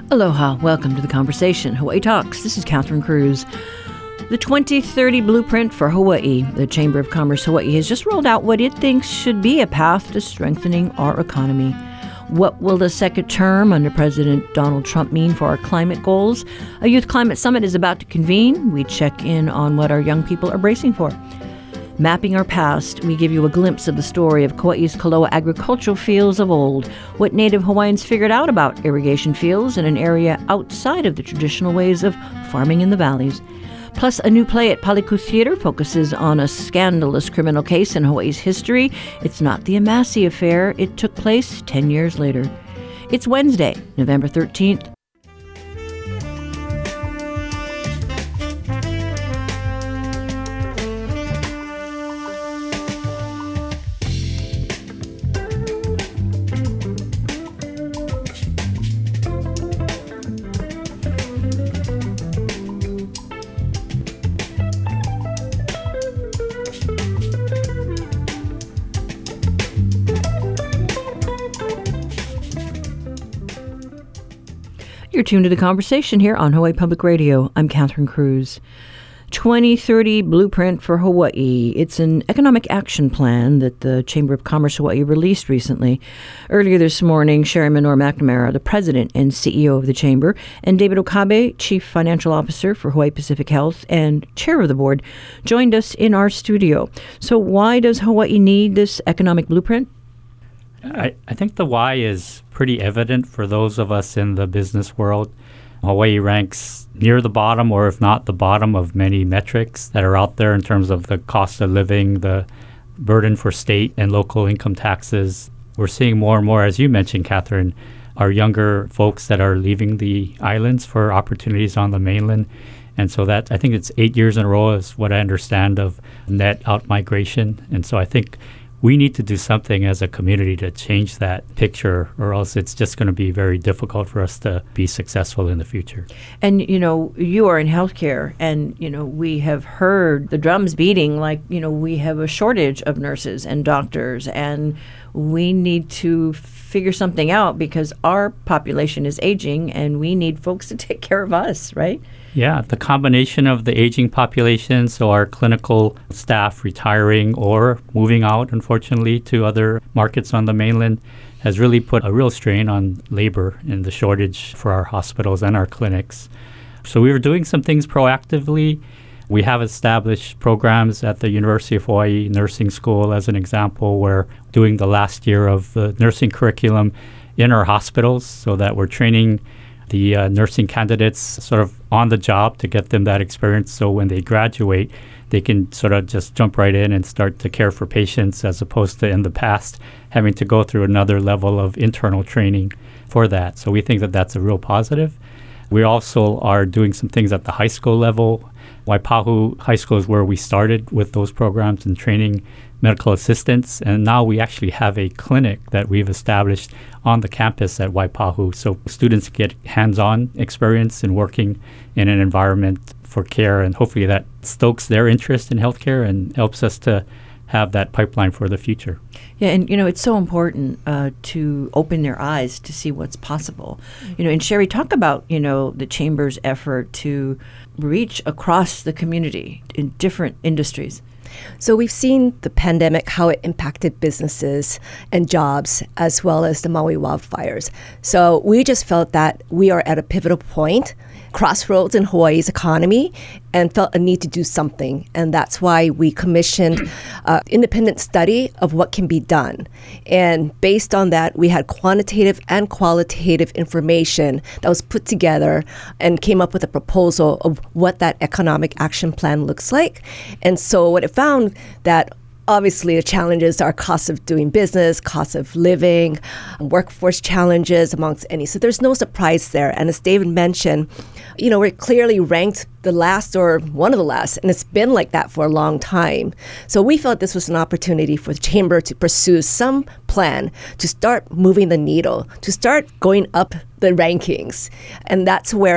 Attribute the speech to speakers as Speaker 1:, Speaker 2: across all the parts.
Speaker 1: Aloha, welcome to the conversation, Hawaii Talks. This is Catherine Cruz. The 2030 Blueprint for Hawaii. The Chamber of Commerce Hawaii has just rolled out what it thinks should be a path to strengthening our economy. What will the second term under President Donald Trump mean for our climate goals? A youth climate summit is about to convene. We check in on what our young people are bracing for. Mapping our past, we give you a glimpse of the story of Kauai's Koloa agricultural fields of old, what native Hawaiians figured out about irrigation fields in an area outside of the traditional ways of farming in the valleys. Plus, a new play at Paliku Theater focuses on a scandalous criminal case in Hawaii's history. It's not the Amasi affair. It took place 10 years later. It's Wednesday, November 13th. You're tuned to the conversation here on Hawaii Public Radio. I'm Catherine Cruz. 2030 Blueprint for Hawaii. It's an economic action plan that the Chamber of Commerce Hawaii released recently. Earlier this morning, Sherry Minor McNamara, the president and CEO of the Chamber, and David Okabe, chief financial officer for Hawaii Pacific Health and chair of the board, joined us in our studio. So why does Hawaii need this economic blueprint?
Speaker 2: I think the why is pretty evident for those of us in the business world. Hawaii ranks near the bottom, or if not the bottom, of many metrics that are out there in terms of the cost of living, the burden for state and local income taxes. We're seeing more and more, as you mentioned, Catherine, our younger folks that are leaving the islands for opportunities on the mainland. And so that, I think it's 8 years in a row is what I understand of net out-migration. And so I think we need to do something as a community to change that picture, or else it's just going to be very difficult for us to be successful in the future.
Speaker 1: And, you are in healthcare, and, we have heard the drums beating like, we have a shortage of nurses and doctors, and we need to figure something out because our population is aging and we need folks to take care of us, right?
Speaker 2: Yeah, the combination of the aging population, so our clinical staff retiring or moving out, unfortunately, to other markets on the mainland, has really put a real strain on labor and the shortage for our hospitals and our clinics. So we were doing some things proactively. We have established programs at the University of Hawaii Nursing School, as an example, where doing the last year of the nursing curriculum in our hospitals so that we're training the nursing candidates sort of on the job to get them that experience, so when they graduate, they can sort of just jump right in and start to care for patients, as opposed to in the past having to go through another level of internal training for that. So we think that that's a real positive. We also are doing some things at the high school level. Waipahu High School is where we started with those programs and training medical assistants, and now we actually have a clinic that we've established on the campus at Waipahu, so students get hands-on experience in working in an environment for care, and hopefully that stokes their interest in healthcare and helps us to have that pipeline for the future.
Speaker 1: Yeah, and it's so important to open their eyes to see what's possible. And Sherry, talk about the Chamber's effort to reach across the community in different industries.
Speaker 3: So we've seen the pandemic, how it impacted businesses and jobs, as well as the Maui wildfires. So we just felt that we are at a pivotal point, crossroads in Hawaii's economy, and felt a need to do something. And that's why we commissioned an independent study of what can be done. And based on that, we had quantitative and qualitative information that was put together and came up with a proposal of what that economic action plan looks like. And so what it found that obviously, the challenges are costs of doing business, costs of living, workforce challenges amongst any. So there's no surprise there. And as David mentioned, we're clearly ranked the last or one of the last, and it's been like that for a long time. So we felt this was an opportunity for the Chamber to pursue some plan to start moving the needle, to start going up the rankings. And that's where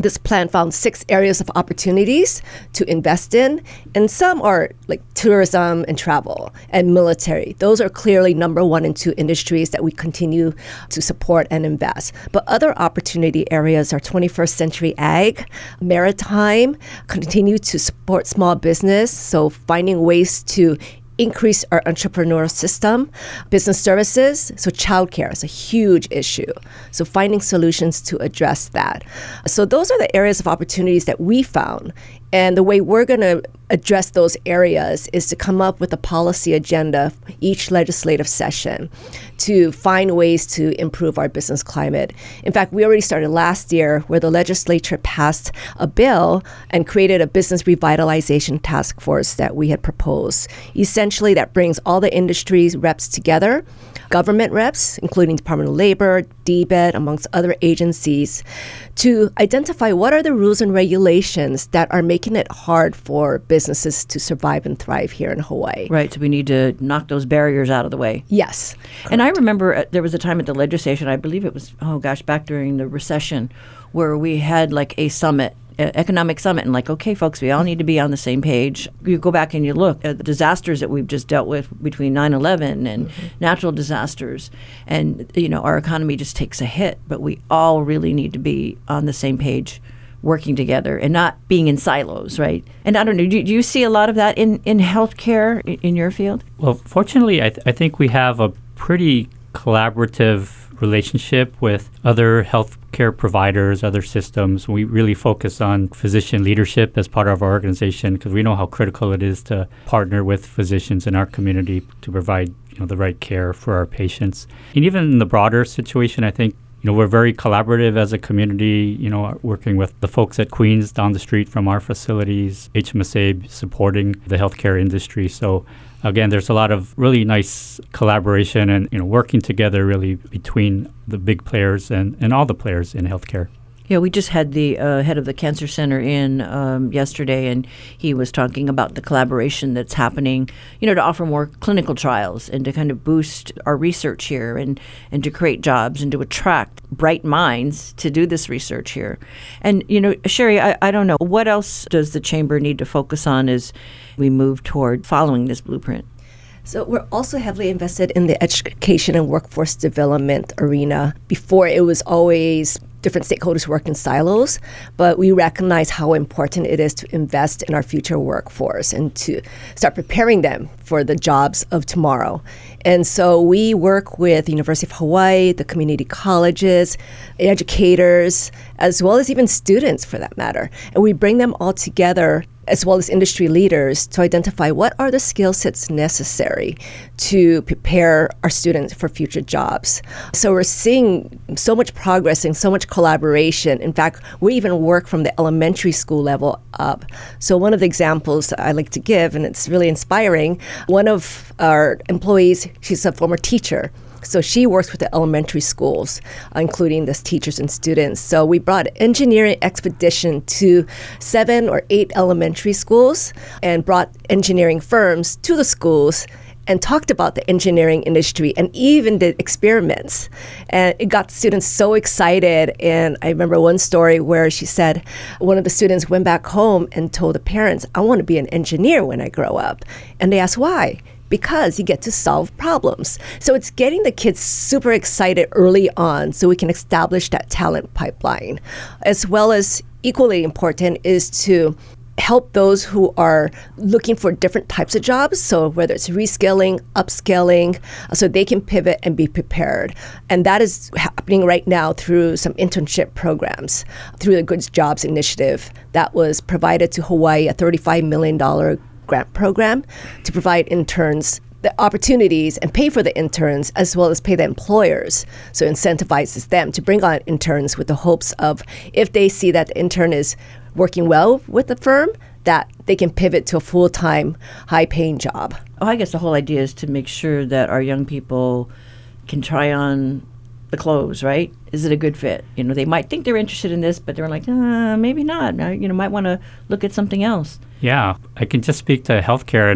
Speaker 3: This plan found 6 areas of opportunities to invest in, and some are like tourism and travel and military. Those are clearly number 1 and 2 industries that we continue to support and invest. But other opportunity areas are 21st century ag, maritime, continue to support small business, so finding ways to increase our entrepreneurial system, business services, so childcare is a huge issue. So finding solutions to address that. So those are the areas of opportunities that we found. And the way we're going to address those areas is to come up with a policy agenda each legislative session to find ways to improve our business climate. In fact, we already started last year where the legislature passed a bill and created a business revitalization task force that we had proposed. Essentially, that brings all the industries reps together, government reps, including Department of Labor, DBED, amongst other agencies, to identify what are the rules and regulations that are making it hard for businesses to survive and thrive here in Hawaii.
Speaker 1: Right, so we need to knock those barriers out of the way.
Speaker 3: Yes.
Speaker 1: And I remember there was a time at the legislation, I believe it was, back during the recession, where we had like a summit, economic summit, and like, okay, folks, we all need to be on the same page. You go back and you look at the disasters that we've just dealt with between 9/11 and natural disasters, and our economy just takes a hit. But we all really need to be on the same page, working together and not being in silos, right? And I don't know, do you see a lot of that in healthcare in your field?
Speaker 2: Well, fortunately, I think we have a pretty collaborative relationship with other healthcare providers, other systems. We really focus on physician leadership as part of our organization because we know how critical it is to partner with physicians in our community to provide the right care for our patients. And even in the broader situation, I think we're very collaborative as a community, working with the folks at Queens down the street from our facilities, HMSA supporting the healthcare industry. So again, there's a lot of really nice collaboration and working together really between the big players and all the players in healthcare.
Speaker 1: Yeah, we just had the head of the cancer center in yesterday, and he was talking about the collaboration that's happening, to offer more clinical trials and to kind of boost our research here and to create jobs and to attract bright minds to do this research here. And, Sherry, I don't know, what else does the Chamber need to focus on as we move toward following this blueprint?
Speaker 3: So we're also heavily invested in the education and workforce development arena. Before, it was always different stakeholders work in silos, but we recognize how important it is to invest in our future workforce and to start preparing them for the jobs of tomorrow. And so we work with the University of Hawaii, the community colleges, educators, as well as even students for that matter. And we bring them all together as well as industry leaders to identify what are the skill sets necessary to prepare our students for future jobs. So we're seeing so much progress and so much collaboration. In fact, we even work from the elementary school level up. So one of the examples I like to give, and it's really inspiring, one of our employees, she's a former teacher. So she works with the elementary schools, including the teachers and students. So we brought engineering expedition to 7 or 8 elementary schools and brought engineering firms to the schools and talked about the engineering industry and even did experiments. And it got students so excited. And I remember one story where she said one of the students went back home and told the parents, I want to be an engineer when I grow up. And they asked why? Because you get to solve problems. So it's getting the kids super excited early on so we can establish that talent pipeline. As well as equally important is to help those who are looking for different types of jobs. So whether it's reskilling, upskilling, so they can pivot and be prepared. And that is happening right now through some internship programs, through the Good Jobs Initiative that was provided to Hawaii, a $35 million grant program to provide interns the opportunities and pay for the interns as well as pay the employers. So incentivizes them to bring on interns with the hopes of if they see that the intern is working well with the firm, that they can pivot to a full-time, high-paying job.
Speaker 1: Oh, I guess the whole idea is to make sure that our young people can try on the clothes, right? Is it a good fit? They might think they're interested in this, but they're like, maybe not. Might want to look at something else.
Speaker 2: Yeah, I can just speak to healthcare, and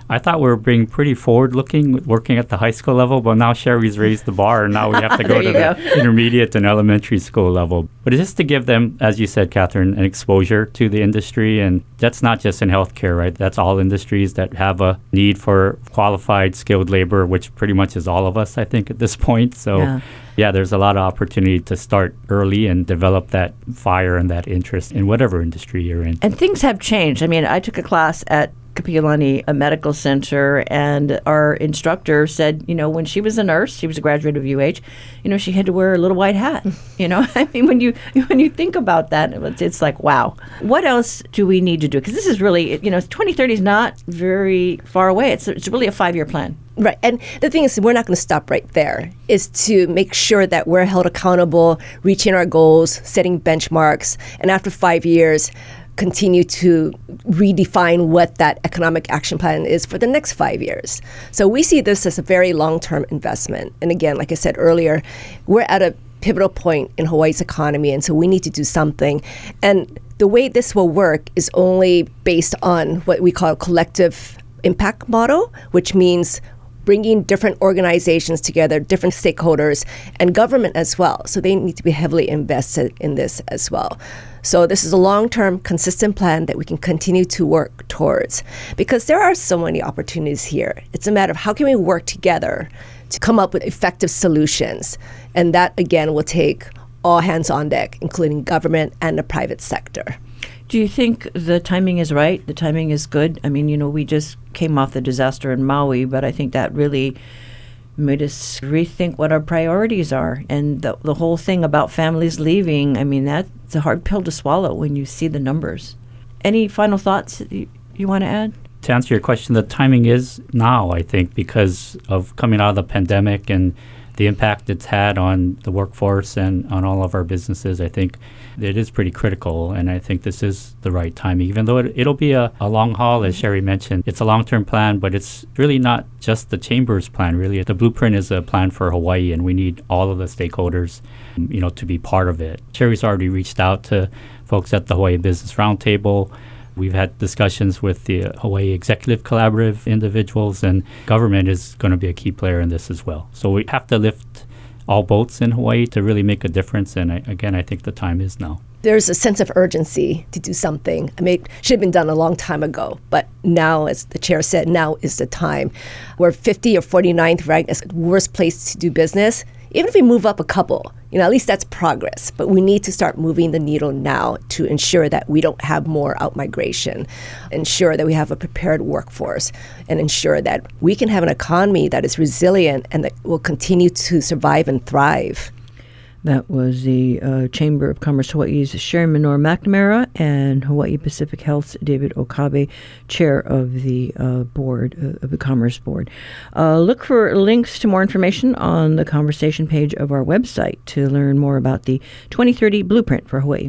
Speaker 2: I thought we were being pretty forward-looking, working at the high school level, but now Sherry's raised the bar, and now we have to go to the intermediate and elementary school level. But it's just to give them, as you said, Catherine, an exposure to the industry, and that's not just in healthcare, right? That's all industries that have a need for qualified, skilled labor, which pretty much is all of us, I think, at this point. So, yeah, there's a lot of opportunity to start early and develop that fire and that interest in whatever industry you're in.
Speaker 1: And things have changed. I mean, I took a class at Kapiolani, a medical center, and our instructor said, when she was a nurse, she was a graduate of UH, she had to wear a little white hat. I mean, when you think about that, it's like, wow. What else do we need to do? Because this is really, 2030 is not very far away. It's really a 5-year plan.
Speaker 3: Right. And the thing is, we're not going to stop right there, is to make sure that we're held accountable, reaching our goals, setting benchmarks, and after 5 years, continue to redefine what that economic action plan is for the next 5 years. So we see this as a very long-term investment. And again, like I said earlier, we're at a pivotal point in Hawaii's economy, and so we need to do something. And the way this will work is only based on what we call a collective impact model, which means bringing different organizations together, different stakeholders, and government as well. So they need to be heavily invested in this as well. So this is a long-term, consistent plan that we can continue to work towards, because there are so many opportunities here. It's a matter of how can we work together to come up with effective solutions. And that, again, will take all hands on deck, including government and the private sector.
Speaker 1: Do you think the timing is right? The timing is good? I mean, we just came off the disaster in Maui, but I think that really made us rethink what our priorities are. And the whole thing about families leaving, I mean, that's a hard pill to swallow when you see the numbers. Any final thoughts that you want to add?
Speaker 2: To answer your question, the timing is now, I think, because of coming out of the pandemic and the impact it's had on the workforce and on all of our businesses. I think it is pretty critical, and I think this is the right timing, even though it'll be a long haul, as Sherry mentioned. It's a long-term plan, but it's really not just the Chamber's plan, really. The blueprint is a plan for Hawaii, and we need all of the stakeholders, to be part of it. Sherry's already reached out to folks at the Hawaii Business Roundtable. We've had discussions with the Hawaii Executive Collaborative individuals, and government is going to be a key player in this as well. So we have to lift all boats in Hawaii to really make a difference. And I think the time is now.
Speaker 3: There's a sense of urgency to do something. I mean, it should have been done a long time ago. But now, as the chair said, now is the time. We're 50 or 49th ranked as the worst place to do business. Even if we move up a couple, at least that's progress. But we need to start moving the needle now to ensure that we don't have more out-migration, ensure that we have a prepared workforce, and ensure that we can have an economy that is resilient and that will continue to survive and thrive.
Speaker 1: That was the Chamber of Commerce Hawaii's Sherry Minor McNamara and Hawaii Pacific Health's David Okabe, chair of the board, of the Commerce Board. Look for links to more information on the conversation page of our website to learn more about the 2030 Blueprint for Hawaii.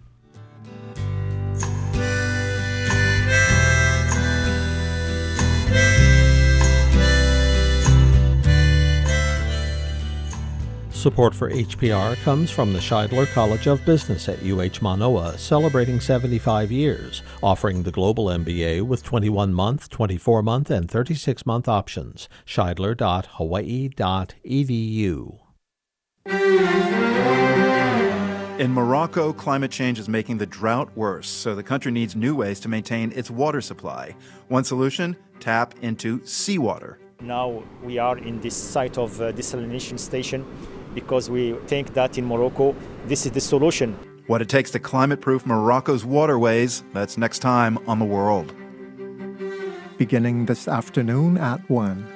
Speaker 4: Support for HPR comes from the Scheidler College of Business at UH Manoa, celebrating 75 years, offering the Global MBA with 21-month, 24-month, and 36-month options. Scheidler.hawaii.edu.
Speaker 5: In Morocco, climate change is making the drought worse, so the country needs new ways to maintain its water supply. One solution, tap into seawater.
Speaker 6: Now we are in this site of desalination station because we think that in Morocco, this is the solution.
Speaker 5: What it takes to climate-proof Morocco's waterways, that's next time on The World.
Speaker 7: Beginning this afternoon at 1.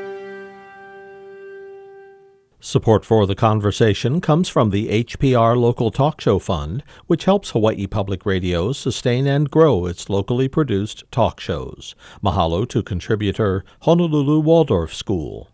Speaker 4: Support for the conversation comes from the HPR Local Talk Show Fund, which helps Hawaii Public Radio sustain and grow its locally produced talk shows. Mahalo to contributor Honolulu Waldorf School.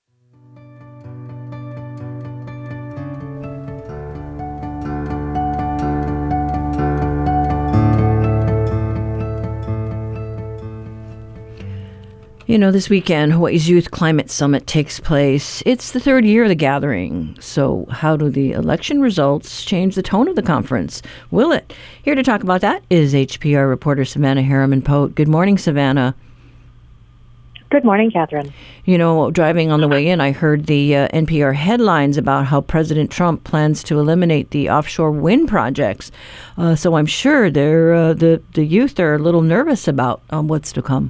Speaker 1: This weekend, Hawaii's Youth Climate Summit takes place. It's the third year of the gathering. So how do the election results change the tone of the conference? Will it? Here to talk about that is HPR reporter Savannah Harriman-Pote. Good morning, Savannah.
Speaker 8: Good morning, Catherine.
Speaker 1: You know, driving on the way in, I heard the NPR headlines about how President Trump plans to eliminate the offshore wind projects. So I'm sure the youth are a little nervous about what's to come.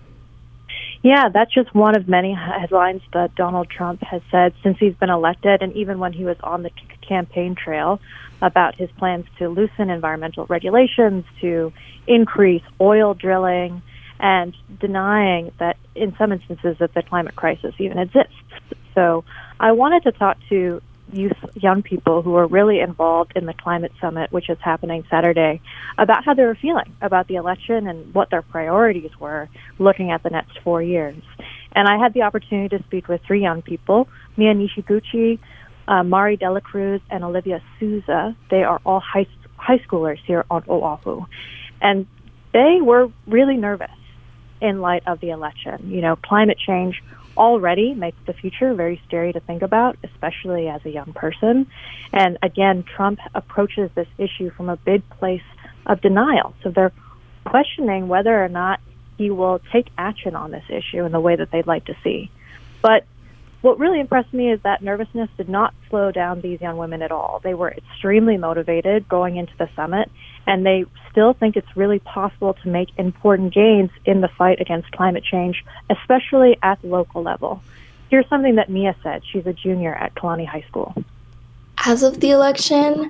Speaker 8: Yeah, that's just one of many headlines that Donald Trump has said since he's been elected, and even when he was on the campaign trail, about his plans to loosen environmental regulations, to increase oil drilling, and denying that in some instances that the climate crisis even exists. So I wanted to talk to young people who are really involved in the climate summit, which is happening Saturday, about how they were feeling about the election and what their priorities were looking at the next 4 years. And I had the opportunity to speak with 3 young people, Mia Nishiguchi, Mari Dela Cruz, and Olivia Souza. They are all high schoolers here on Oahu. And they were really nervous in light of the election. You know, climate change already makes the future very scary to think about, especially as a young person. And again, Trump approaches this issue from a big place of denial. So they're questioning whether or not he will take action on this issue in the way that they'd like to see. But what really impressed me is that nervousness did not slow down these young women at all. They were extremely motivated going into the summit, and they still think it's really possible to make important gains in the fight against climate change, especially at the local level. Here's something that Mia said. She's a junior at Kalani High School.
Speaker 9: As of the election,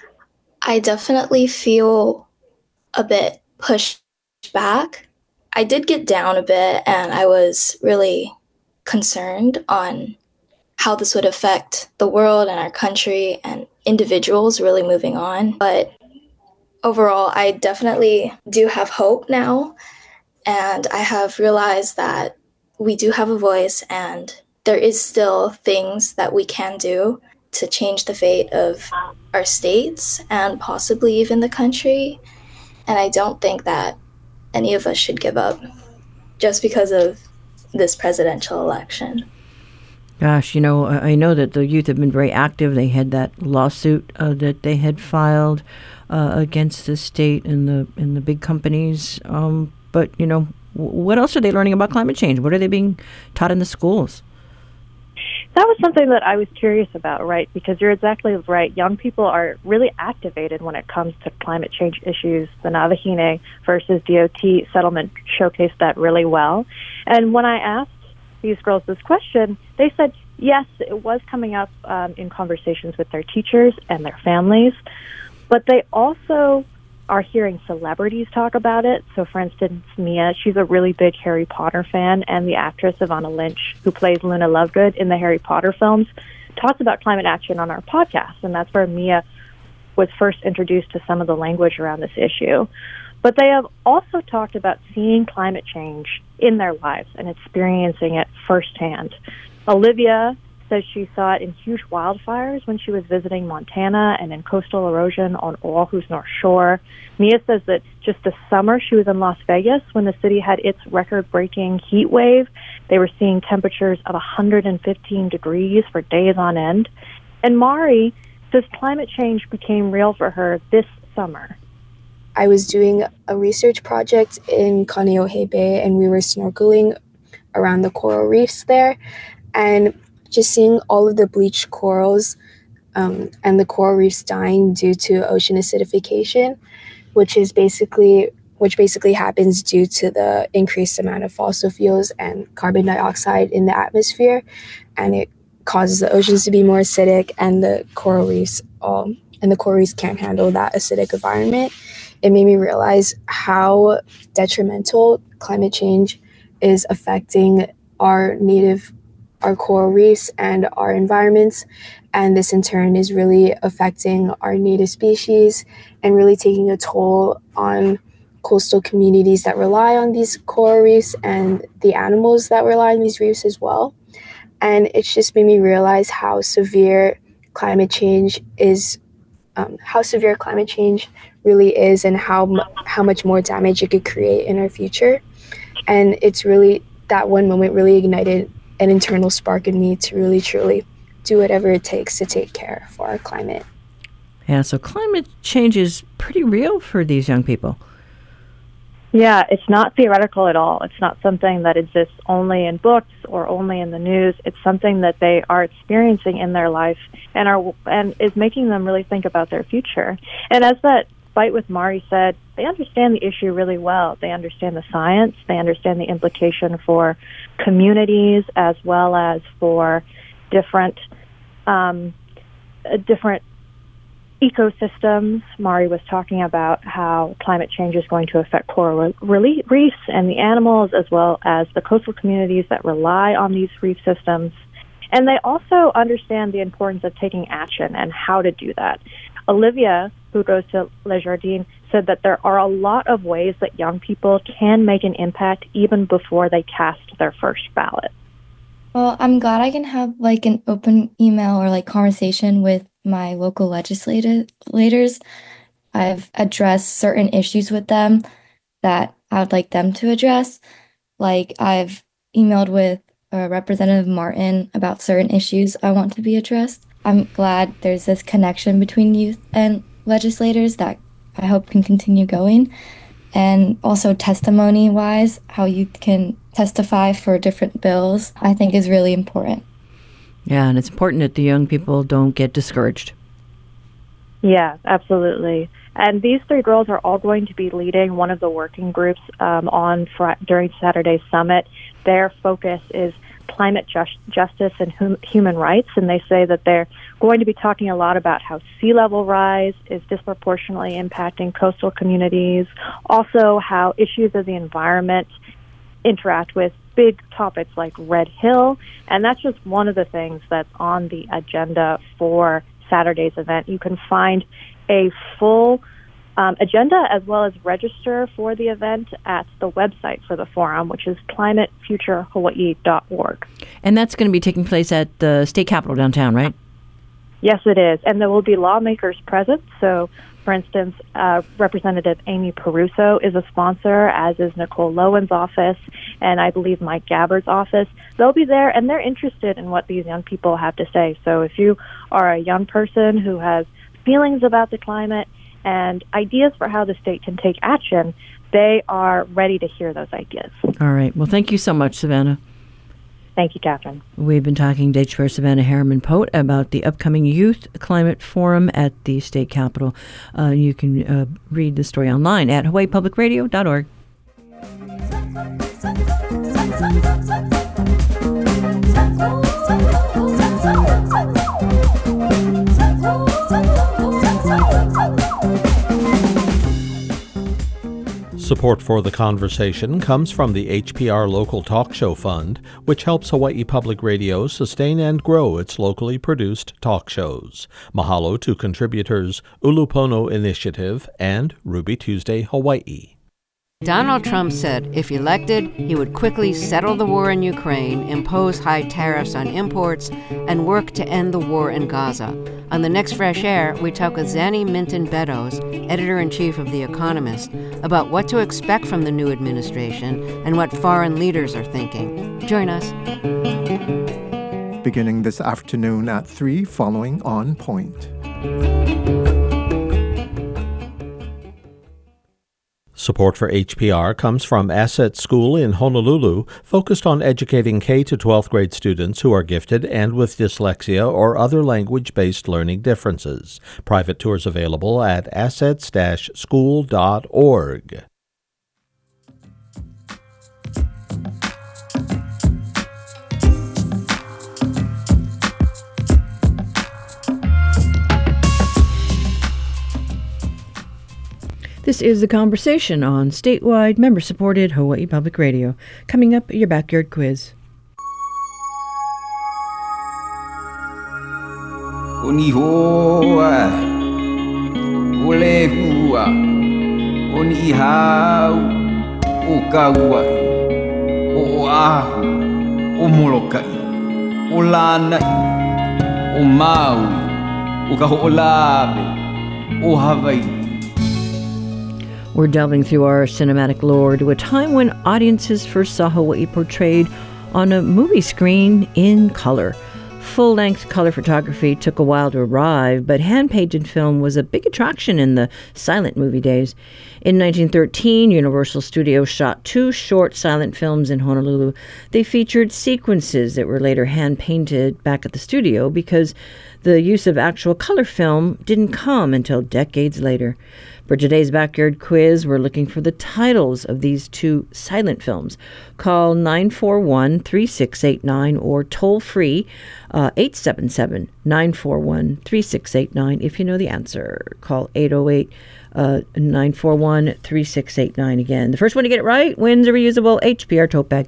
Speaker 9: I definitely feel a bit pushed back. I did get down a bit, and I was really concerned on how this would affect the world and our country and individuals really moving on. But overall, I definitely do have hope now, and I have realized that we do have a voice and there is still things that we can do to change the fate of our states and possibly even the country. And I don't think that any of us should give up just because of this presidential election.
Speaker 1: Gosh, you know, I know that the youth have been very active. They had that lawsuit that they had filed against the state and the big companies. But, you know, what else are they learning about climate change? What are they being taught in the schools?
Speaker 8: That was something that I was curious about, right? Because you're exactly right. Young people are really activated when it comes to climate change issues. The Navahine versus DOT settlement showcased that really well. And when I asked these girls this question, they said, yes, it was coming up in conversations with their teachers and their families, but they also are hearing celebrities talk about it. So, for instance, Mia, she's a really big Harry Potter fan, and the actress Evanna Lynch, who plays Luna Lovegood in the Harry Potter films, talks about climate action on our podcast, and that's where Mia was first introduced to some of the language around this issue. But they have also talked about seeing climate change in their lives and experiencing it firsthand. Olivia says she saw it in huge wildfires when she was visiting Montana and in coastal erosion on Oahu's North Shore. Mia says that just this summer she was in Las Vegas when the city had its record-breaking heat wave. They were seeing temperatures of 115 degrees for days on end. And Mari says climate change became real for her this summer.
Speaker 10: I was doing a research project in Kaneohe Bay, and we were snorkeling around the coral reefs there. And just seeing all of the bleached corals and the coral reefs dying due to ocean acidification, which basically happens due to the increased amount of fossil fuels and carbon dioxide in the atmosphere, and it causes the oceans to be more acidic, and the coral reefs can't handle that acidic environment. It made me realize how detrimental climate change is affecting our coral reefs and our environments, and this in turn is really affecting our native species and really taking a toll on coastal communities that rely on these coral reefs and the animals that rely on these reefs as well. And it's just made me realize how severe climate change really is, and how much more damage it could create in our future. And it's really, that one moment really ignited an internal spark in me to really truly do whatever it takes to take care for our climate.
Speaker 1: Yeah, so climate change is pretty real for these young people.
Speaker 8: Yeah, it's not theoretical at all. It's not something that exists only in books or only in the news. It's something that they are experiencing in their life and is making them really think about their future. And as that fight with Mari said, they understand the issue really well. They understand the science. They understand the implication for communities as well as for different ecosystems. Mari was talking about how climate change is going to affect coral reefs and the animals, as well as the coastal communities that rely on these reef systems. And they also understand the importance of taking action and how to do that. Olivia, who goes to Les Jardins, said that there are a lot of ways that young people can make an impact even before they cast their first ballot.
Speaker 11: Well, I'm glad I can have like an open email or like conversation with my local legislators. I've addressed certain issues with them that I would like them to address. Like I've emailed with Representative Martin about certain issues I want to be addressed. I'm glad there's this connection between youth and legislators that I hope can continue going. And also testimony-wise, how youth can testify for different bills, I think is really important.
Speaker 1: Yeah, and it's important that the young people don't get discouraged.
Speaker 8: Yeah, absolutely. And these three girls are all going to be leading one of the working groups during Saturday's summit. Their focus is climate justice and human rights, and they say that they're going to be talking a lot about how sea level rise is disproportionately impacting coastal communities, also how issues of the environment interact with big topics like Red Hill, and that's just one of the things that's on the agenda for Saturday's event. You can find a full agenda as well as register for the event at the website for the forum, which is climatefuturehawaii.org.
Speaker 1: And that's going to be taking place at the state capitol downtown, right?
Speaker 8: Yes, it is. And there will be lawmakers present. So, for instance, Representative Amy Peruso is a sponsor, as is Nicole Lowen's office, and I believe Mike Gabbard's office. They'll be there, and they're interested in what these young people have to say. So if you are a young person who has feelings about the climate and ideas for how the state can take action, they are ready to hear those ideas.
Speaker 1: All right. Well, thank you so much, Savannah.
Speaker 8: Thank you, Catherine.
Speaker 1: We've been talking to Chair Savannah Harriman-Pote about the upcoming Youth Climate Forum at the state capitol. You can read the story online at hawaiipublicradio.org.
Speaker 4: Support for the conversation comes from the HPR Local Talk Show Fund, which helps Hawaii Public Radio sustain and grow its locally produced talk shows. Mahalo to contributors Ulupono Initiative and Ruby Tuesday Hawaii.
Speaker 12: Donald Trump said if elected, he would quickly settle the war in Ukraine, impose high tariffs on imports, and work to end the war in Gaza. On the next Fresh Air, we talk with Zanny Minton Beddoes, editor-in-chief of The Economist, about what to expect from the new administration and what foreign leaders are thinking. Join us.
Speaker 7: Beginning this afternoon at 3 following On Point.
Speaker 4: Support for HPR comes from Asset School in Honolulu, focused on educating K to 12th grade students who are gifted and with dyslexia or other language-based learning differences. Private tours available at assets-school.org.
Speaker 1: This is The Conversation on statewide, member-supported Hawaii Public Radio. Coming up, your backyard quiz.
Speaker 13: Onihoa, olehua, onihau, okauai, oahu, omolokai, olanai, omaui, okaho'olabe, ohawaii.
Speaker 1: We're delving through our cinematic lore to a time when audiences first saw Hawaii portrayed on a movie screen in color. full-length color photography took a while to arrive, but hand-painted film was a big attraction in the silent movie days. In 1913, Universal Studios shot 2 short silent films in Honolulu. They featured sequences that were later hand-painted back at the studio because the use of actual color film didn't come until decades later. For today's Backyard Quiz, we're looking for the titles of these 2 silent films. Call 941-3689 or toll-free 877-941-3689 if you know the answer. Call 808-941-3689 again. The first one to get it right wins a reusable HPR tote bag.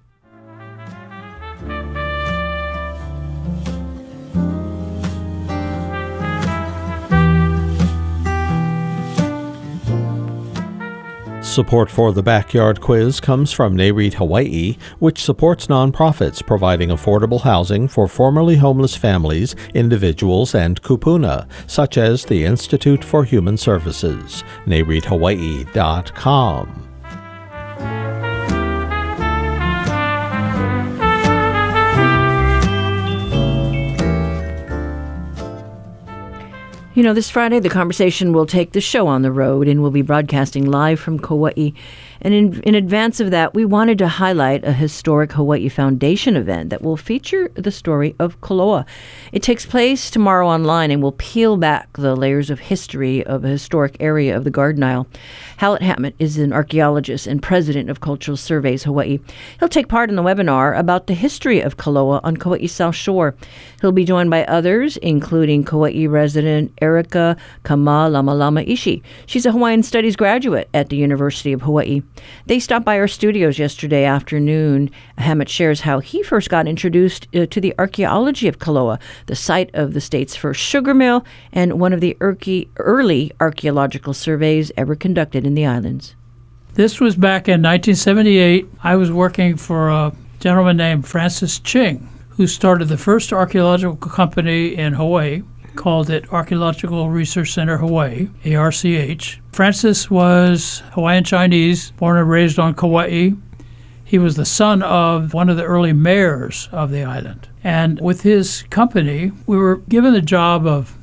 Speaker 4: Support for the Backyard Quiz comes from NAREIT Hawaii, which supports nonprofits providing affordable housing for formerly homeless families, individuals, and kupuna, such as the Institute for Human Services. NAREITHawaii.com.
Speaker 1: You know, this Friday, The Conversation will take the show on the road and we'll be broadcasting live from Kauai. And in advance of that, we wanted to highlight a historic Hawaii Foundation event that will feature the story of Koloa. It takes place tomorrow online and will peel back the layers of history of a historic area of the Garden Isle. Hallett Hammett is an archaeologist and president of Cultural Surveys Hawaii. He'll take part in the webinar about the history of Koloa on Kauai's South Shore. He'll be joined by others, including Kauai resident Erika Kama-Lama-Lama Ishi. She's a Hawaiian Studies graduate at the University of Hawaii. They stopped by our studios yesterday afternoon. Hammett shares how he first got introduced to the archaeology of Koloa, the site of the state's first sugar mill and one of the early archaeological surveys ever conducted in the islands.
Speaker 14: This was back in 1978. I was working for a gentleman named Francis Ching, who started the first archaeological company in Hawaii, called it Archaeological Research Center Hawaii, ARCH. Francis was Hawaiian Chinese, born and raised on Kauai. He was the son of one of the early mayors of the island. And with his company, we were given the job of,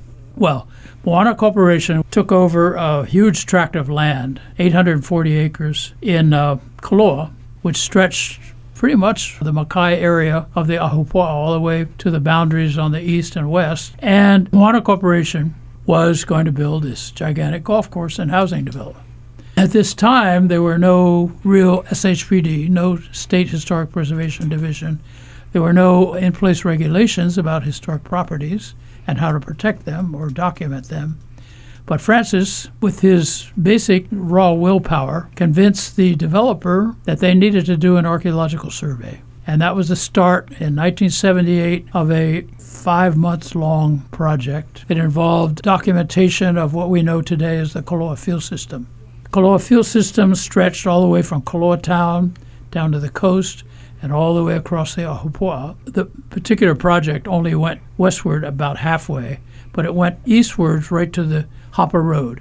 Speaker 14: Moana Corporation took over a huge tract of land, 840 acres, in Koloa, which stretched pretty much the Makai area of the Ahupua'a all the way to the boundaries on the east and west. And Moana Corporation was going to build this gigantic golf course and housing development. At this time, there were no real SHPD, no State Historic Preservation Division. There were no in-place regulations about historic properties and how to protect them or document them. But Francis, with his basic raw willpower, convinced the developer that they needed to do an archaeological survey. And that was the start in 1978 of a 5-month-long project. It involved documentation of what we know today as the Koloa Field System. The Koloa Field System stretched all the way from Koloa Town down to the coast and all the way across the Ahupua'a. The particular project only went westward about halfway, but it went eastwards right to the Hopper Road.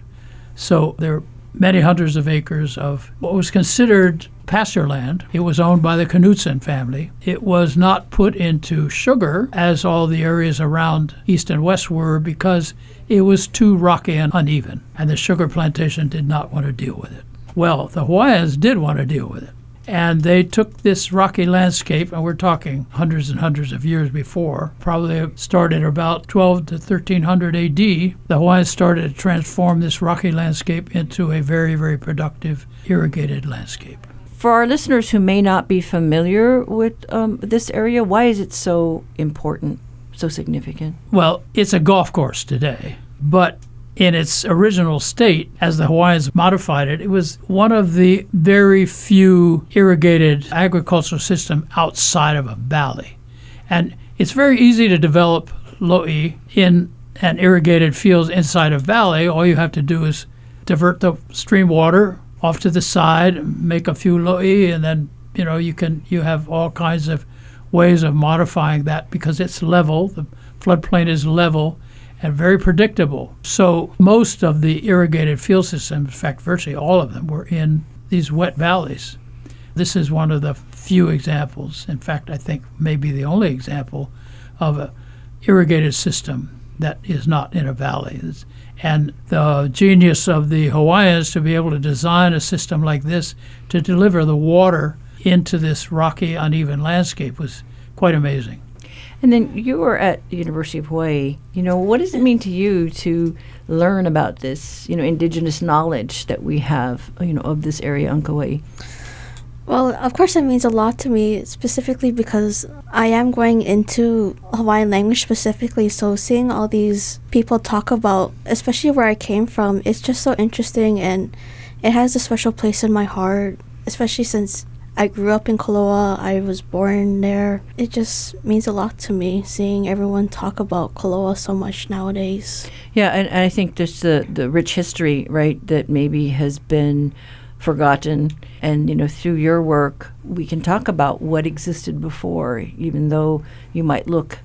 Speaker 14: So there are many hundreds of acres of what was considered pasture land. It was owned by the Knudsen family. It was not put into sugar, as all the areas around east and west were, because it was too rocky and uneven, and the sugar plantation did not want to deal with it. Well, the Hawaiians did want to deal with it. And they took this rocky landscape, and we're talking hundreds and hundreds of years before, probably started about 12 to 1300 AD. The Hawaiians started to transform this rocky landscape into a very, very productive irrigated landscape.
Speaker 1: For our listeners who may not be familiar with this area, why is it so important, so significant?
Speaker 14: Well, it's a golf course today, but in its original state, as the Hawaiians modified it, it was one of the very few irrigated agricultural systems outside of a valley. And it's very easy to develop lo'i in an irrigated field inside a valley. All you have to do is divert the stream water off to the side, make a few lo'i, and then you have all kinds of ways of modifying that because it's level. The floodplain is level and very predictable. So most of the irrigated field systems, in fact, virtually all of them, were in these wet valleys. This is one of the few examples, in fact, I think maybe the only example of irrigated system that is not in a valley. And the genius of the Hawaiians to be able to design a system like this to deliver the water into this rocky, uneven landscape was quite amazing.
Speaker 1: And then you were at the University of Hawaii. What does it mean to you to learn about this, indigenous knowledge that we have, of this area on Kauai?
Speaker 15: Well, of course, it means a lot to me, specifically because I am going into Hawaiian language specifically. So seeing all these people talk about, especially where I came from, it's just so interesting, and it has a special place in my heart, especially since I grew up in Koloa. I was born there. It just means a lot to me seeing everyone talk about Koloa so much nowadays.
Speaker 1: Yeah, and I think just the rich history, right, that maybe has been forgotten. And, through your work, we can talk about what existed before, even though you might look,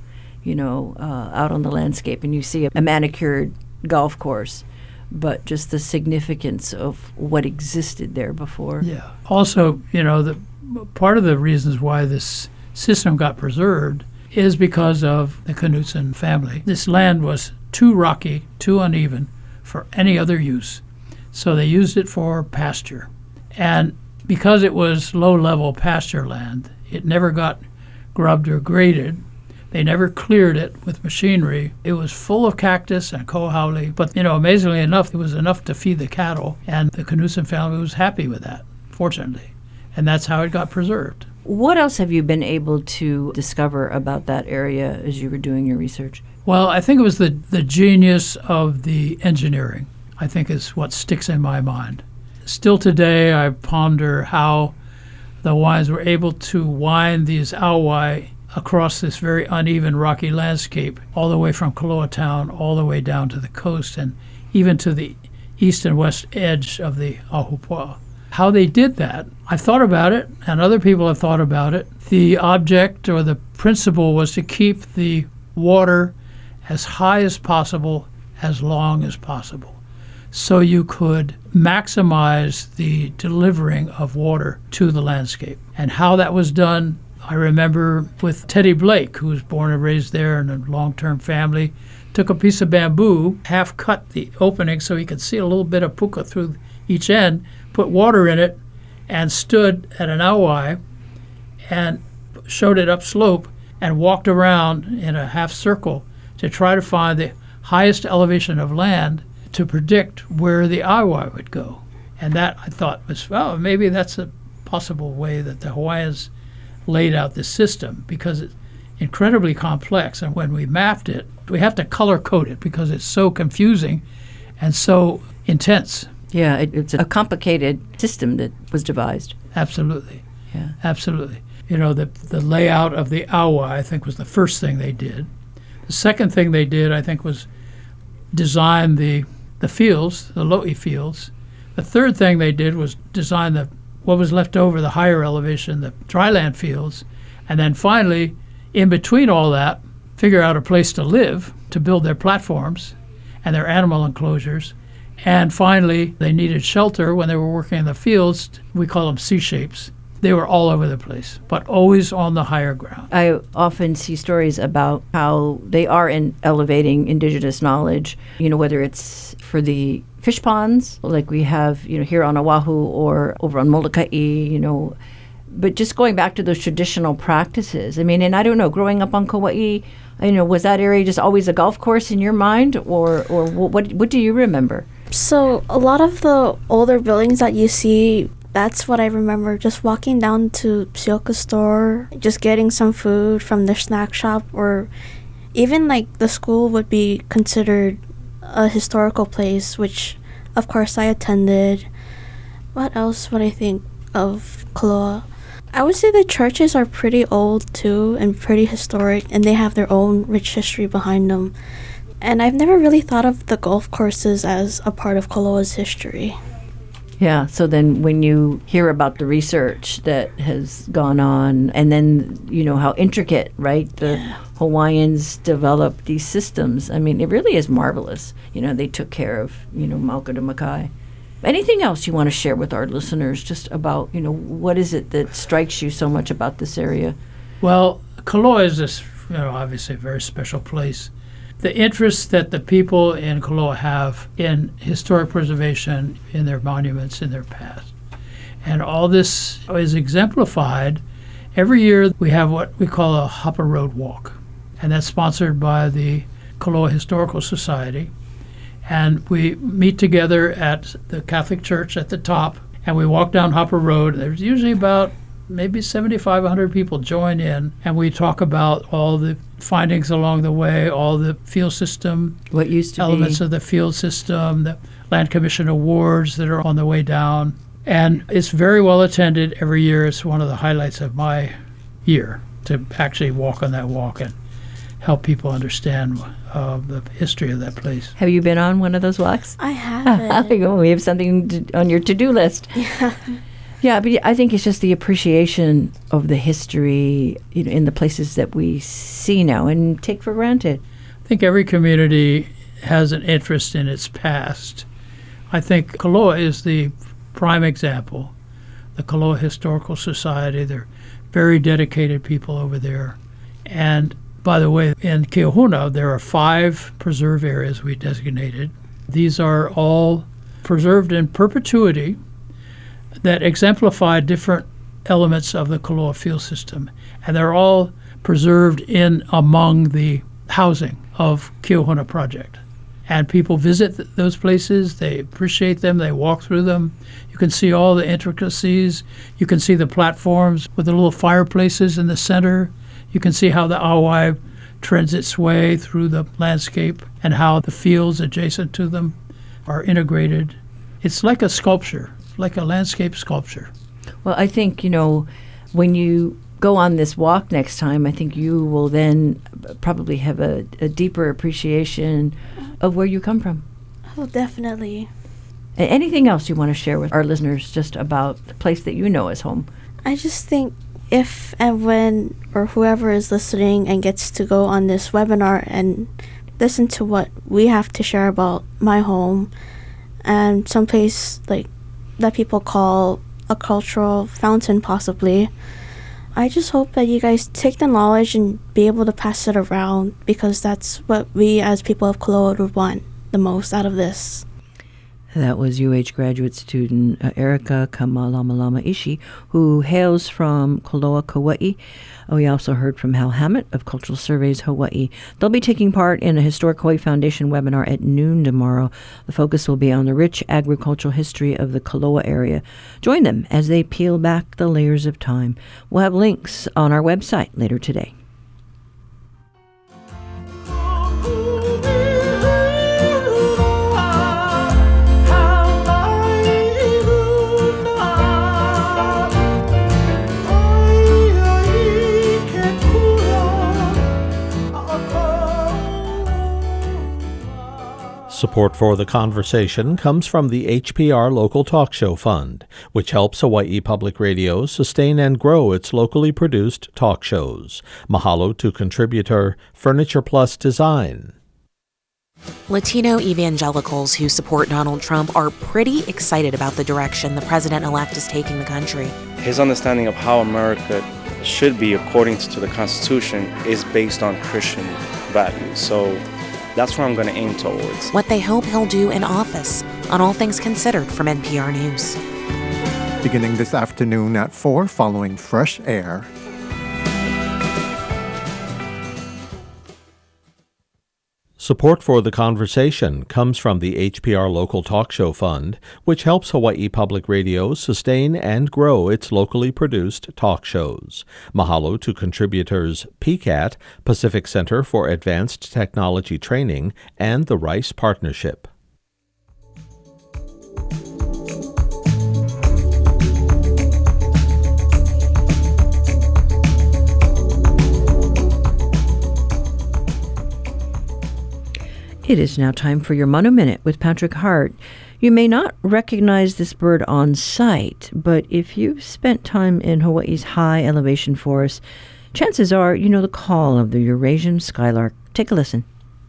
Speaker 1: out on the landscape and you see a manicured golf course, but just the significance of what existed there before.
Speaker 14: Yeah. Also, the part of the reasons why this system got preserved is because of the Knudsen family. This land was too rocky, too uneven for any other use. So they used it for pasture. And because it was low-level pasture land, it never got grubbed or graded. They never cleared it with machinery. It was full of cactus and kohauli. But, amazingly enough, it was enough to feed the cattle. And the Knudsen family was happy with that, fortunately. And that's how it got preserved.
Speaker 1: What else have you been able to discover about that area as you were doing your research?
Speaker 14: Well, I think it was the genius of the engineering, I think, is what sticks in my mind. Still today, I ponder how the Hawaiians were able to wind these auai across this very uneven rocky landscape, all the way from Koloa town, all the way down to the coast, and even to the east and west edge of the Ahupua'a. How they did that, I've thought about it, and other people have thought about it. The object or the principle was to keep the water as high as possible, as long as possible, so you could maximize the delivering of water to the landscape. And how that was done, I remember with Teddy Blake, who was born and raised there in a long-term family, took a piece of bamboo, half-cut the opening so he could see a little bit of puka through each end, put water in it, and stood at an auai and showed it upslope and walked around in a half circle to try to find the highest elevation of land to predict where the auai would go. And that, I thought, was, well, maybe that's a possible way that the Hawaiians laid out this system, because it's incredibly complex. And when we mapped it, we have to color code it because it's so confusing and so intense.
Speaker 1: Yeah, it's a complicated system that was devised.
Speaker 14: Absolutely.
Speaker 1: Yeah.
Speaker 14: Absolutely. The layout of the auai, I think, was the first thing they did. The second thing they did, I think, was design the fields, the lo'i fields. The third thing they did was design what was left over, the higher elevation, the dryland fields. And then finally, in between all that, figure out a place to live, to build their platforms and their animal enclosures. And finally, they needed shelter when they were working in the fields. We call them C-shapes. They were all over the place, but always on the higher ground.
Speaker 1: I often see stories about how they are elevating indigenous knowledge, whether it's for the fish ponds, like we have, here on Oahu or over on Molokai, but just going back to those traditional practices. I mean, and I don't know, growing up on Kauai, was that area just always a golf course in your mind, or what do you remember?
Speaker 15: So a lot of the older buildings that you see, that's what I remember, just walking down to Psioka's store, just getting some food from the snack shop, or even like the school would be considered a historical place, which of course I attended. What else would I think of Koloa? I would say the churches are pretty old too and pretty historic, and they have their own rich history behind them. And I've never really thought of the golf courses as a part of Koloa's history.
Speaker 1: Yeah, so then when you hear about the research that has gone on, and then, how intricate, right, the Hawaiians developed these systems, I mean, it really is marvelous. They took care of, Mauka to Makai. Anything else you want to share with our listeners just about, what is it that strikes you so much about this area?
Speaker 14: Well, Koloa is this obviously a very special place. The interest that the people in Koloa have in historic preservation, in their monuments, in their past. And all this is exemplified. Every year we have what we call a Hopper Road Walk, and that's sponsored by the Koloa Historical Society. And we meet together at the Catholic Church at the top, and we walk down Hopper Road. There's usually about maybe 75, 100 people join in, and we talk about all the findings along the way, all the field system,
Speaker 1: what used to
Speaker 14: elements of the field system, the Land Commission awards that are on the way down. And it's very well attended every year. It's one of the highlights of my year to actually walk on that walk and help people understand the history of that place.
Speaker 1: Have you been on one of those walks?
Speaker 15: I haven't.
Speaker 1: We have something on your to-do list.
Speaker 15: Yeah.
Speaker 1: Yeah, but I think it's just the appreciation of the history in the places that we see now and take for granted.
Speaker 14: I think every community has an interest in its past. I think Koloa is the prime example. The Koloa Historical Society, they're very dedicated people over there. And by the way, in Keohuna, there are 5 preserve areas we designated. These are all preserved in perpetuity that exemplify different elements of the Koloa field system. And they're all preserved in among the housing of Keohuna Project. And people visit those places, they appreciate them, they walk through them. You can see all the intricacies. You can see the platforms with the little fireplaces in the center. You can see how the Awai trends its way through the landscape and how the fields adjacent to them are integrated. It's like a sculpture, like a landscape sculpture.
Speaker 1: Well, I think, when you go on this walk next time, I think you will then probably have a deeper appreciation of where you come from.
Speaker 15: Oh, definitely.
Speaker 1: Anything else you want to share with our listeners just about the place that you know as home?
Speaker 15: I just think if and when or whoever is listening and gets to go on this webinar and listen to what we have to share about my home and someplace like that people call a cultural fountain possibly, I just hope that you guys take the knowledge and be able to pass it around, because that's what we as people of Koloa would want the most out of this.
Speaker 1: That was UH graduate student Erica Kamalamalama Ishii, who hails from Koloa, Kauai. We also heard from Hal Hammett of Cultural Surveys Hawaii. They'll be taking part in a Historic Hawaii Foundation webinar at noon tomorrow. The focus will be on the rich agricultural history of the Koloa area. Join them as they peel back the layers of time. We'll have links on our website later today.
Speaker 4: Support for the conversation comes from the HPR Local Talk Show Fund, which helps Hawaii Public Radio sustain and grow its locally produced talk shows. Mahalo to contributor Furniture Plus Design.
Speaker 16: Latino evangelicals who support Donald Trump are pretty excited about the direction the president-elect is taking the country.
Speaker 17: His understanding of how America should be according to the Constitution is based on Christian values. So that's where I'm going to aim towards.
Speaker 16: What they hope he'll do in office on All Things Considered from NPR News.
Speaker 7: Beginning this afternoon at 4 following Fresh Air.
Speaker 4: Support for the conversation comes from the HPR Local Talk Show Fund, which helps Hawaii Public Radio sustain and grow its locally produced talk shows. Mahalo to contributors PCAT, Pacific Center for Advanced Technology Training, and the Rice Partnership.
Speaker 1: It is now time for your Manu Minute with Patrick Hart. You may not recognize this bird on sight, but if you've spent time in Hawaii's high elevation forests, chances are you know the call of the Eurasian skylark. Take a listen.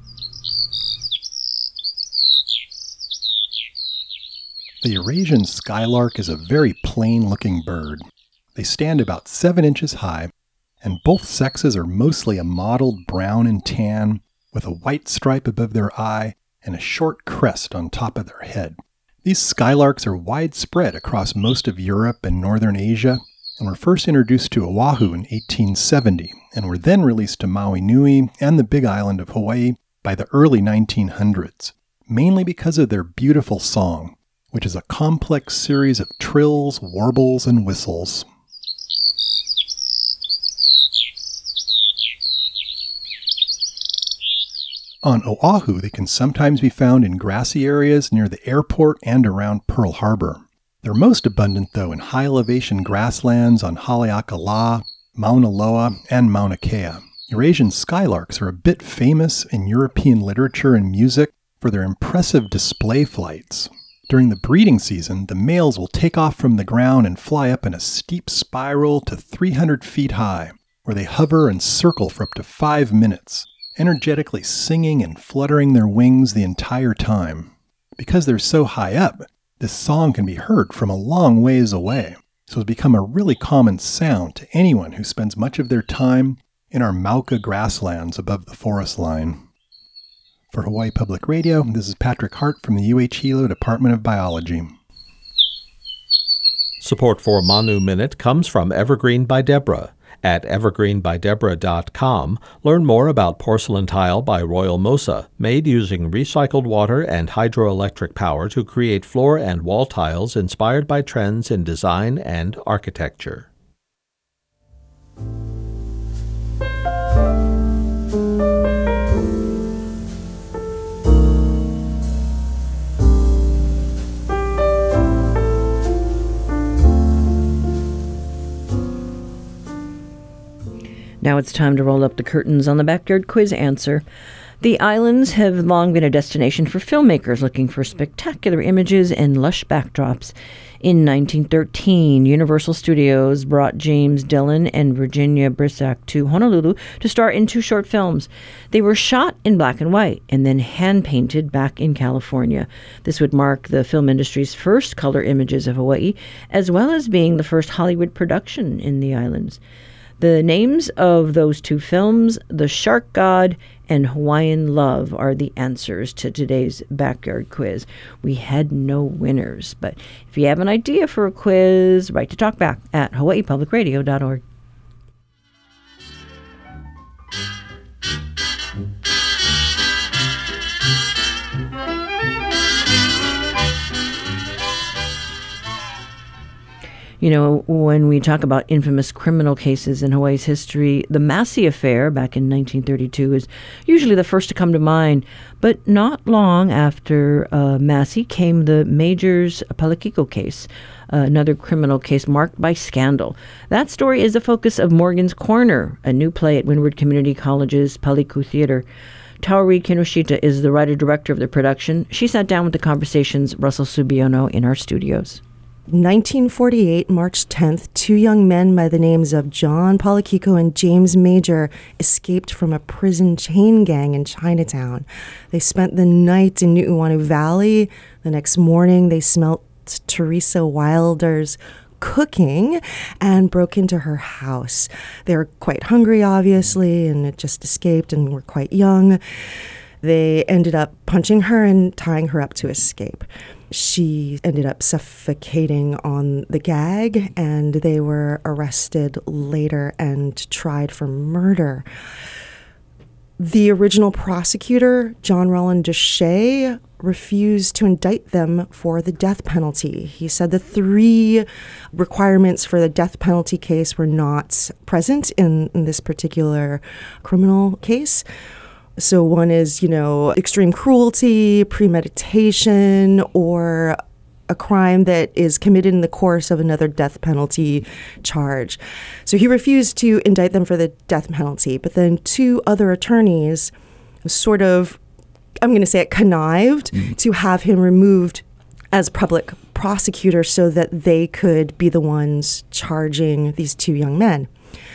Speaker 18: The Eurasian skylark is a very plain-looking bird. They stand about 7 inches high and both sexes are mostly a mottled brown and tan, with a white stripe above their eye and a short crest on top of their head. These skylarks are widespread across most of Europe and northern Asia, and were first introduced to Oahu in 1870, and were then released to Maui Nui and the Big Island of Hawaii by the early 1900s, mainly because of their beautiful song, which is a complex series of trills, warbles, and whistles. On Oahu, they can sometimes be found in grassy areas near the airport and around Pearl Harbor. They're most abundant, though, in high-elevation grasslands on Haleakala, Mauna Loa, and Mauna Kea. Eurasian skylarks are a bit famous in European literature and music for their impressive display flights. During the breeding season, the males will take off from the ground and fly up in a steep spiral to 300 feet high, where they hover and circle for up to 5 minutes, energetically singing and fluttering their wings the entire time. Because they're so high up, this song can be heard from a long ways away, so it's become a really common sound to anyone who spends much of their time in our Mauka grasslands above the forest line. For Hawaii Public Radio, this is Patrick Hart from the UH Hilo Department of Biology.
Speaker 4: Support for Manu Minute comes from Evergreen by Deborah. At evergreenbydeborah.com, learn more about porcelain tile by Royal Mosa, made using recycled water and hydroelectric power to create floor and wall tiles inspired by trends in design and architecture.
Speaker 1: Now it's time to roll up the curtains on the Backyard Quiz answer. The islands have long been a destination for filmmakers looking for spectacular images and lush backdrops. In 1913, Universal Studios brought James Dillon and Virginia Brissac to Honolulu to star in 2 short films. They were shot in black and white and then hand-painted back in California. This would mark the film industry's first color images of Hawaii, as well as being the first Hollywood production in the islands. The names of those 2 films, The Shark God and Hawaiian Love, are the answers to today's Backyard Quiz. We had no winners, but if you have an idea for a quiz, write to talkback at hawaiipublicradio.org. You know, when we talk about infamous criminal cases in Hawaii's history, the Massey Affair back in 1932 is usually the first to come to mind. But not long after Massey came the Majors Palekiko case, another criminal case marked by scandal. That story is the focus of Morgan's Corner, a new play at Windward Community College's Paliku Theater. Tauri Kinoshita is the writer-director of the production. She sat down with the Conversation's Russell Subiono in our studios.
Speaker 19: 1948, March 10th, 2 young men by the names of John Palekiko and James Major escaped from a prison chain gang in Chinatown. They spent the night in Nu'uanu Valley. The next morning, they smelt Teresa Wilder's cooking and broke into her house. They were quite hungry, obviously, and had just escaped and were quite young. They ended up punching her and tying her up to escape. She ended up suffocating on the gag, and they were arrested later and tried for murder. The original prosecutor, John Roland Deshay, refused to indict them for the death penalty. He said the 3 requirements for the death penalty case were not present in this particular criminal case. So one is, extreme cruelty, premeditation, or a crime that is committed in the course of another death penalty charge. So he refused to indict them for the death penalty. But then 2 other attorneys sort of, I'm going to say it, connived to have him removed as public prosecutor so that they could be the ones charging these 2 young men.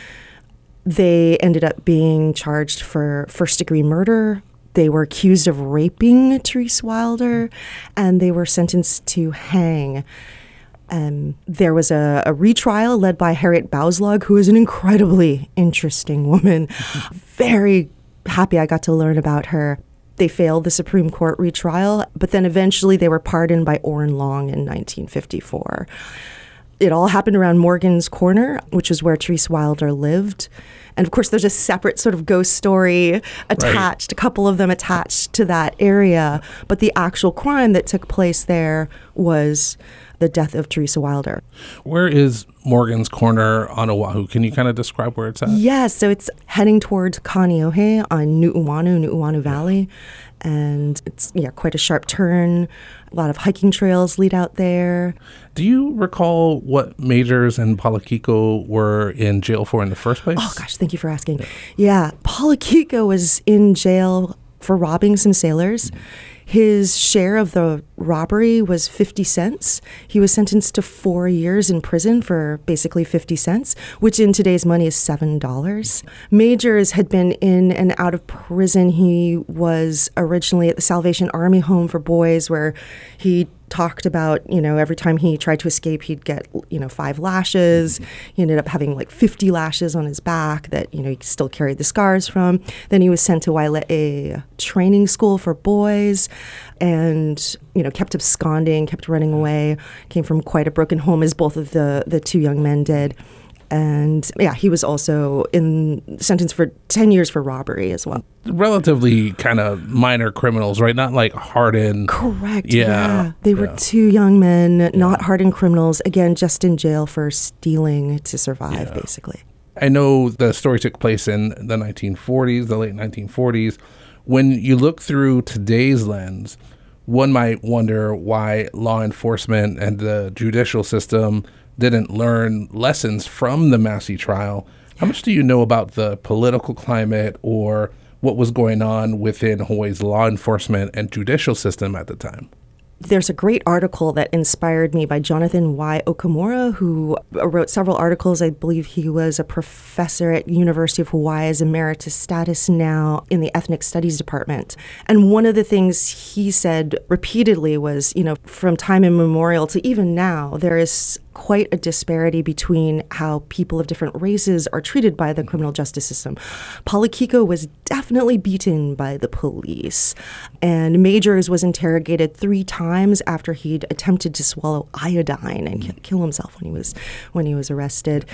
Speaker 19: They ended up being charged for first-degree murder. They were accused of raping Teresa Wilder, and they were sentenced to hang. There was a retrial led by Harriet Bauslug, who is an incredibly interesting woman. Very happy I got to learn about her. They failed the Supreme Court retrial, but then eventually they were pardoned by Orrin Long in 1954. It all happened around Morgan's Corner, which is where Therese Wilder lived. And of course, there's a separate sort of ghost story attached, a couple of them attached to that area. But the actual crime that took place there was the death of Teresa Wilder.
Speaker 20: Where is Morgan's Corner on Oahu? Can you kind of describe where it's at?
Speaker 19: Yes, so it's heading towards Kaneohe on Nu'uanu Valley. And it's quite a sharp turn. A lot of hiking trails lead out there.
Speaker 20: Do you recall what Majors and Palakiko were in jail for in the first place?
Speaker 19: Oh, gosh, thank you for asking. Yeah, Palakiko was in jail for robbing some sailors. His share of the robbery was 50 cents. He was sentenced to 4 years in prison for basically 50 cents, which in today's money is $7. Majors had been in and out of prison. He was originally at the Salvation Army Home for Boys, where he talked about, every time he tried to escape, he'd get, 5 lashes. He ended up having like 50 lashes on his back that, he still carried the scars from. Then he was sent to Waile'e training school for boys and, kept absconding, kept running away, came from quite a broken home, as both of the two young men did. And he was also sentenced for 10 years for robbery as well.
Speaker 20: Relatively kind of minor criminals, right? Not like hardened.
Speaker 19: Correct. Yeah. They were two young men, not hardened criminals, again, just in jail for stealing to survive, basically.
Speaker 20: I know the story took place in the 1940s, the late 1940s. When you look through today's lens, one might wonder why law enforcement and the judicial system didn't learn lessons from the Massey trial. How much do you know about the political climate or what was going on within Hawaii's law enforcement and judicial system at the time?
Speaker 19: There's a great article that inspired me by Jonathan Y. Okamura, who wrote several articles. I believe he was a professor at University of Hawaii's emeritus status now in the Ethnic Studies Department. And one of the things he said repeatedly was, from time immemorial to even now, there is quite a disparity between how people of different races are treated by the criminal justice system. Palakiko was definitely beaten by the police, and Majors was interrogated 3 times after he'd attempted to swallow iodine and kill himself when he was arrested.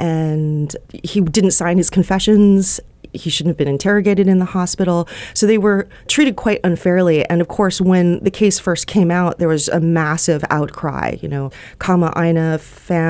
Speaker 19: And he didn't sign his confessions. He shouldn't have been interrogated in the hospital. So they were treated quite unfairly. And of course, when the case first came out, there was a massive outcry. Kama'aina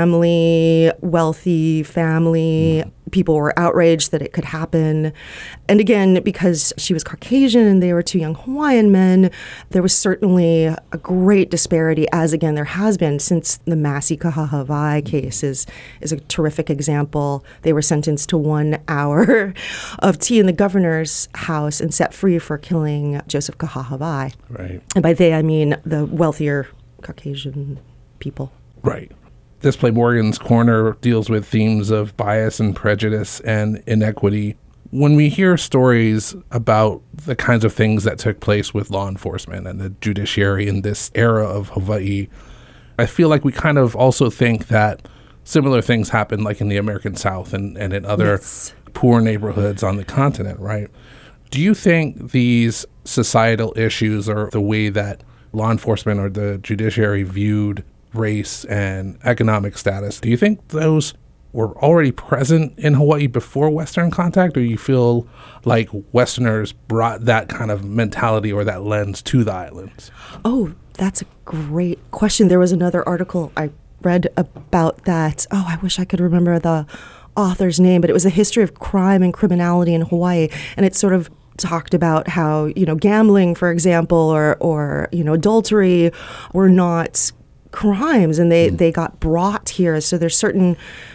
Speaker 19: family, wealthy family. People were outraged that it could happen. And again, because she was Caucasian and they were 2 young Hawaiian men, there was certainly a great disparity, as again there has been since the Massey Kahahavai case is a terrific example. They were sentenced to 1 hour of tea in the governor's house and set free for killing Joseph Kahahavai.
Speaker 20: Right.
Speaker 19: And by they, I mean the wealthier Caucasian people.
Speaker 20: Right. This play, Morgan's Corner, deals with themes of bias and prejudice and inequity. When we hear stories about the kinds of things that took place with law enforcement and the judiciary in this era of Hawaii, I feel like we kind of also think that similar things happen like in the American South and in other poor neighborhoods on the continent, right? Do you think these societal issues or the way that law enforcement or the judiciary viewed race and economic status, do you think those were already present in Hawaii before Western contact, or you feel like Westerners brought that kind of mentality or that lens to the islands?
Speaker 19: Oh, that's a great question. There was another article I read about that. Oh, I wish I could remember the author's name, but it was a history of crime and criminality in Hawaii, and it sort of talked about how, gambling, for example, or adultery were not crimes, and they got brought here. So there's certain,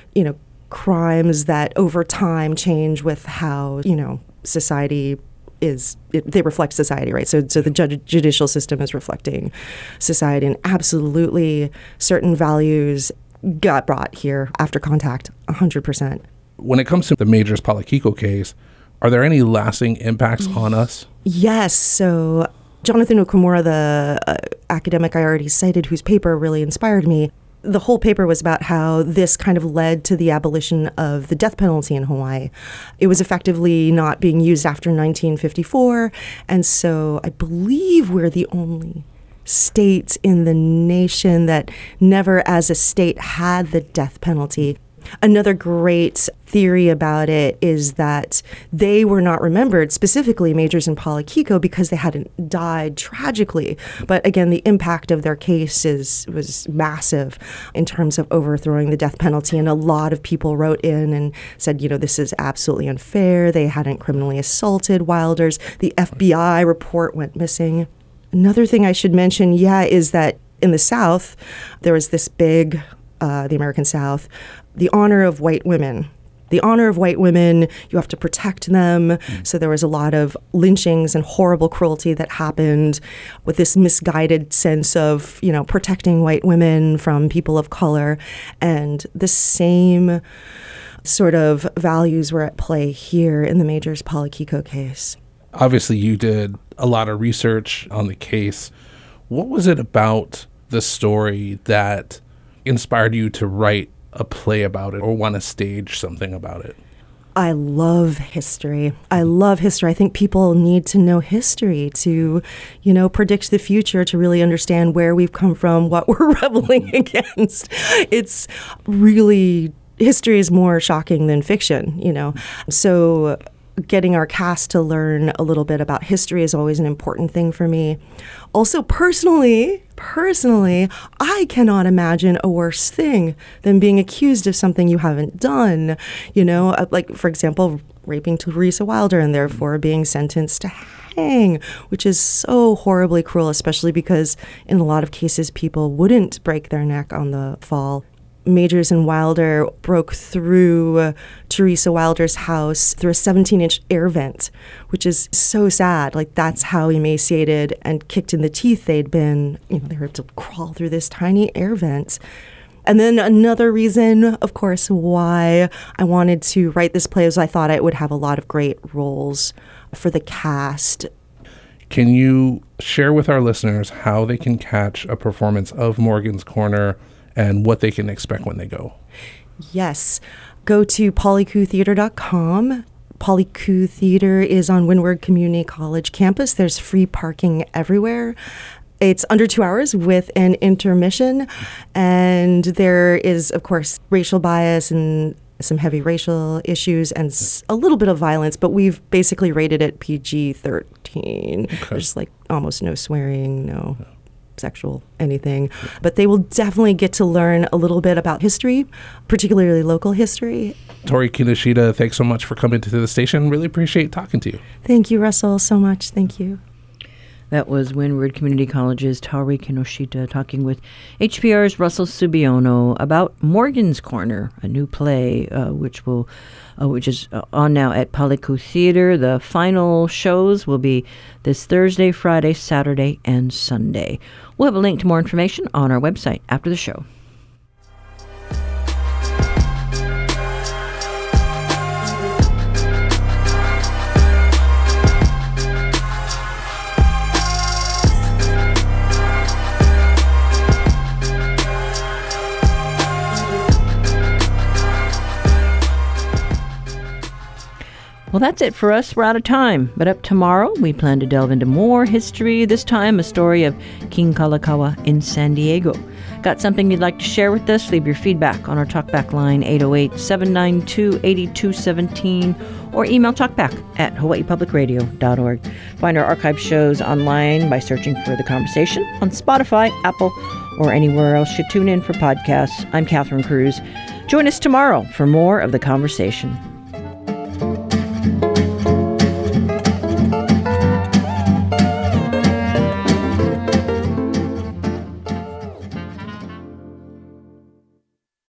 Speaker 19: crimes that over time change with how, society is, they reflect society, right? So the judicial system is reflecting society, and absolutely certain values got brought here after contact, 100%.
Speaker 20: When it comes to the Majors Palakiko case, are there any lasting impacts on us?
Speaker 19: Yes. So Jonathan Okamura, the academic I already cited, whose paper really inspired me, the whole paper was about how this kind of led to the abolition of the death penalty in Hawaii. It was effectively not being used after 1954, and so I believe we're the only state in the nation that never as a state had the death penalty. Another great theory about it is that they were not remembered, specifically Majors and Palakiko, because they hadn't died tragically. But again, the impact of their case was massive in terms of overthrowing the death penalty. And a lot of people wrote in and said, this is absolutely unfair. They hadn't criminally assaulted Wilders. The FBI report went missing. Another thing I should mention, is that in the South, there was this big, the American South, the honor of white women. The honor of white women, you have to protect them. So there was a lot of lynchings and horrible cruelty that happened with this misguided sense of, protecting white women from people of color. And the same sort of values were at play here in the Majors Palakiko case.
Speaker 20: Obviously, you did a lot of research on the case. What was it about the story that inspired you to write a play about it or want to stage something about it?
Speaker 19: I love history. I think people need to know history to, predict the future, to really understand where we've come from, what we're rebelling against. It's really, history is more shocking than fiction, So getting our cast to learn a little bit about history is always an important thing for me. Also, personally, I cannot imagine a worse thing than being accused of something you haven't done. Like, for example, raping Teresa Wilder and therefore being sentenced to hang, which is so horribly cruel, especially because in a lot of cases, people wouldn't break their neck on the fall. Majors and Wilder broke through Teresa Wilder's house through a 17-inch air vent, which is so sad. Like, that's how emaciated and kicked in the teeth they'd been. They were able to crawl through this tiny air vent. And then another reason, of course, why I wanted to write this play is I thought it would have a lot of great roles for the cast.
Speaker 20: Can you share with our listeners how they can catch a performance of Morgan's Corner and what they can expect when they go?
Speaker 19: Yes. Go to polykutheater.com. Polyku Theater is on Windward Community College campus. There's free parking everywhere. It's under 2 hours with an intermission. And there is, of course, racial bias and some heavy racial issues and a little bit of violence, but we've basically rated it PG-13. Okay. There's almost no swearing, no sexual anything, but they will definitely get to learn a little bit about history, particularly local history.
Speaker 20: Tori Kinoshita, thanks so much for coming to the station. Really appreciate talking to you.
Speaker 19: Thank you, Russell, so much. Thank you.
Speaker 1: That was Windward Community College's Tori Kinoshita talking with HPR's Russell Subiono about Morgan's Corner, a new play which is on now at Polyku Theater. The final shows will be this Thursday, Friday, Saturday, and Sunday. We'll have a link to more information on our website after the show. Well, that's it for us. We're out of time. But up tomorrow, we plan to delve into more history, this time a story of King Kalakaua in San Diego. Got something you'd like to share with us? Leave your feedback on our talkback line, 808-792-8217, or email talkback@hawaiipublicradio.org. Find our archive shows online by searching for The Conversation on Spotify, Apple, or anywhere else you tune in for podcasts. I'm Catherine Cruz. Join us tomorrow for more of The Conversation.